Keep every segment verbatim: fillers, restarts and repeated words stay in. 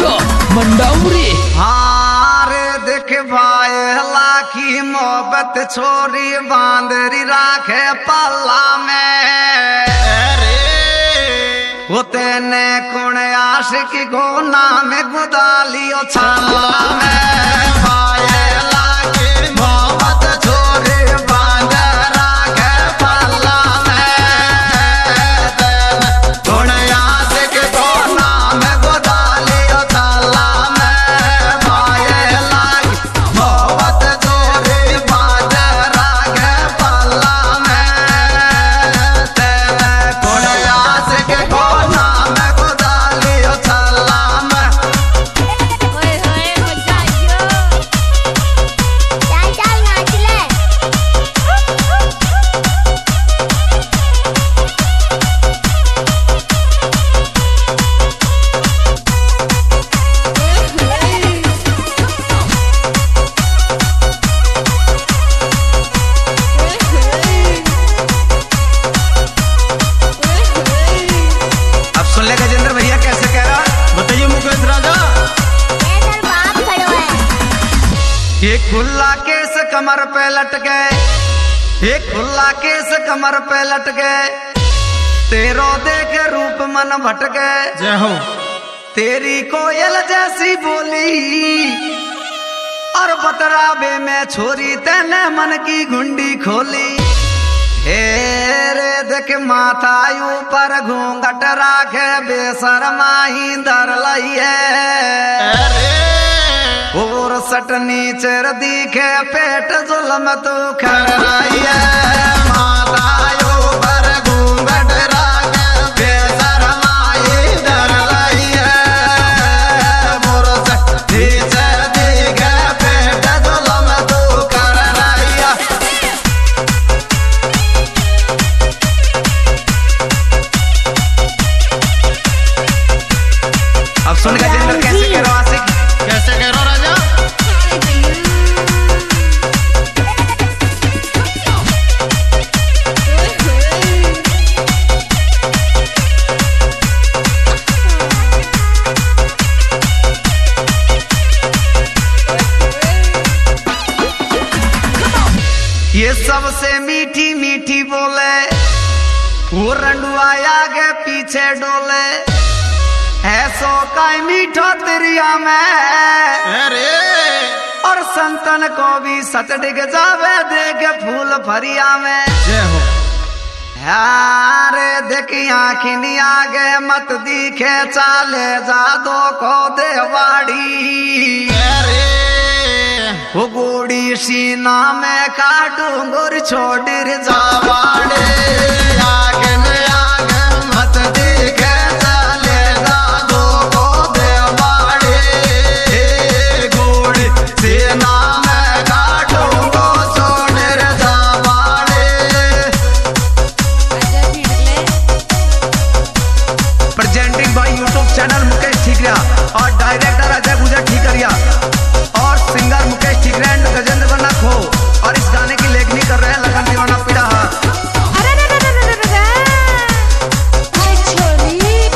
जियो मंडाउरी। हारे देख भाई लाखी मोहब्बत छोरी बांदरी राखे पल्ला में। वो तेने कुण आशिक को नाम गुदालियो छाला में। भाई लाखी मोहब्बत छोरी बांदर राखे पल्ला में। तेने कुण आशिक को नाम गुदालियो छाला में। भाई लाखी मोहब्बत छोरी बांदर राखे पल्ला में। तेने कुण आशिक को नाम गुदालियो छाला में। ओए होए हो जाइयो चल चल नाच ले। अब सुन ले गजेंद्र भैया कैसे कह रहा। बताइए मुकेश राजा। ए तेरा बाप खड़ो है। ये खुला केस कमर पे लटके, ये खुला केस कमर पे लटके, तेरो देख रूप मन भटके। जय हो। तेरी कोयल जैसी बोली और बतरावे में छोरी तेने मन की घुंडी खोली। हे रे देख माथा ऊपर घूंघट राखे बेशरमाही धर लइए। और सट नीचे दिखे पेट जुल्म तू खर रहिए। माथा ऊपर घूंघट राखे बेशरमाही धर लइए। और सट नीचे दिखे पेट जुल्म तू खर रहिए। अब सुन गजेंद्र कैसे कह रहा आशिक। कैसे कह रहा राजा। ये सबसे मीठी मीठी बोले, वो रंडुआ आगे पीछे डोले। ऐसो का मीठो तिरिया में, अरे और संतन को भी सत डिग जावे देख फूल फरिया में। जय हो। यारे देखी आखिनी आगे मत दिखे चाले जादो को देवाड़ी। अरे वो गोड़ी सीना में काटू गुर छोड़ जावाड़े। आगे न आगे मत दिखे चाले जादो को देवाड़ी। गोड़ी सीना में काटू गो छोड़ जावाड़े। Presenting by YouTube channel Mukesh Thikariya और डायरेक्टर अजय गुजर ठीकरिया और सिंगर मुकेश ठीकरिया एंड गजेंद्र वन्ना खो। और इस गाने की लेखनी कर रहे हैं लगन दीवाना पीड़ा। अरे रे रे रे रे रे हाय छोरी।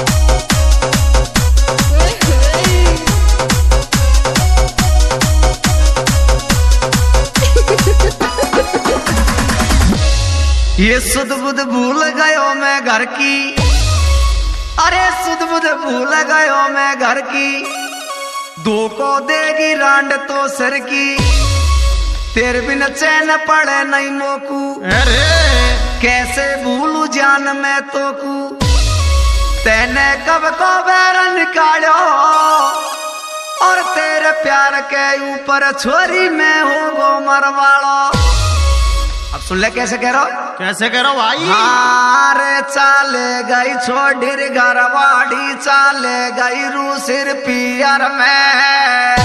ये सुध बुध भूल गयो मैं घर की। अरे सुध बुध भूल गयो मैं घर की। दो को देगी रांड तो सिर की। तेरे बिन चैन पड़े नहीं मोकू। अरे कैसे भूलू जान मैं तो कू। तेने कब को बैर निकालो और तेरे प्यार के ऊपर छोरी में हो गो मरवाड़ो। अब सुन ले कैसे कह रहा हूं। कैसे कह रहा भाई। हारे चाले गई छोड़ी घरवाड़ी चाले गई रू सिर पियर में।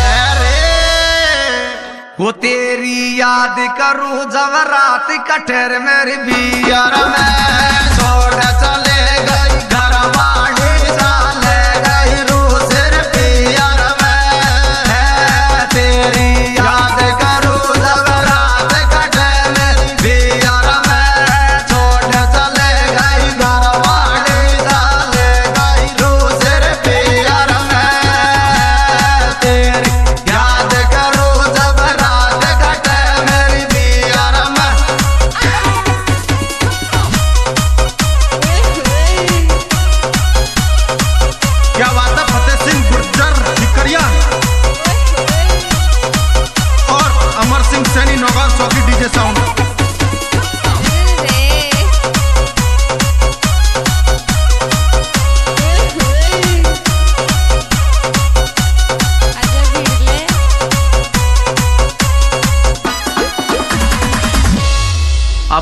वो तेरी याद करूं जब रात कठेर मेरी बियर में। छोड़ चले गई घरवाड़ी चाले गई रू सिर पियर में। तेरी याद करूं जब रात कठेर मेरी बियर में। छोड़ चले गई घरवाड़ी चाले गई रू सिर पियर में।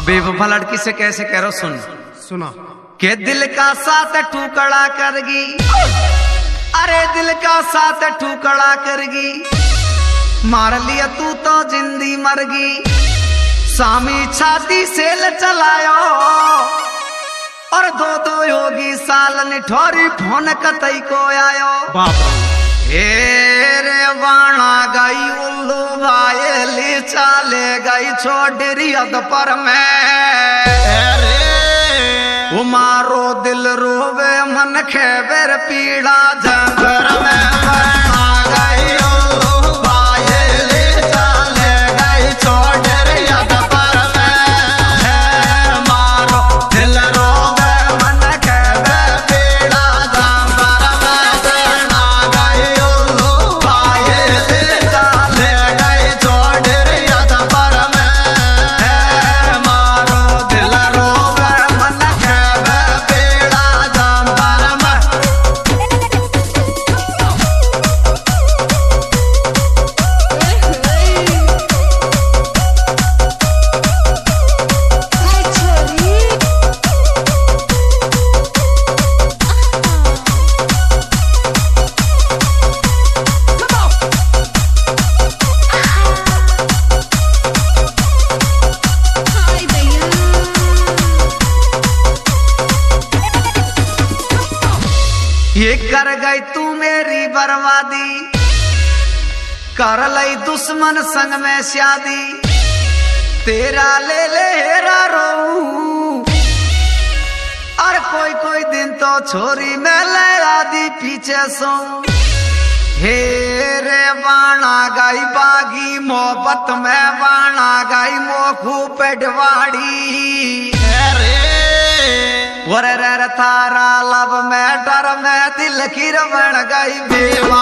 बेवफा लड़की से कैसे कह रहा सुन सुना के दिल का साथ टुकड़ा करगी, अरे दिल का साथ टुकड़ा करगी, मार लिया तू तो जिंदी मरगी, सामी छाती सेल चलायो और दो दो योगी साल निठोरी फोन कतई को आयो। बाप हे रे वाणा गई उल्लू भाई चाले गई छोडरी अद पर मैं वो मारो दिल रोवे मन खेबर पीड़ा जंगर में वाणा गई उल्लू भाई चाले गई छोडरी अद पर मैं मारो दिल रोवे मन खेबर पीड़ा जंगर में वाणा गई उल्लू भाई चाले गई छोडरी अद पर मैं मारो दिल रोवे मन खेबर पीड़ा जंगर में। हाय छोरी हाय भैया ये कर गई तू मेरी बर्बादी, कर लई दुश्मन संग में शादी, तेरा ले ले हेरा रो और कोई कोई दिन तो छोरी में ले आदि पीछे सो। हे रे वाणा गई बागी मोहब्बत में वाणा गई मोखू पेटवाड़ी वर थारा लब में डर में दिल की रमण गई बेवा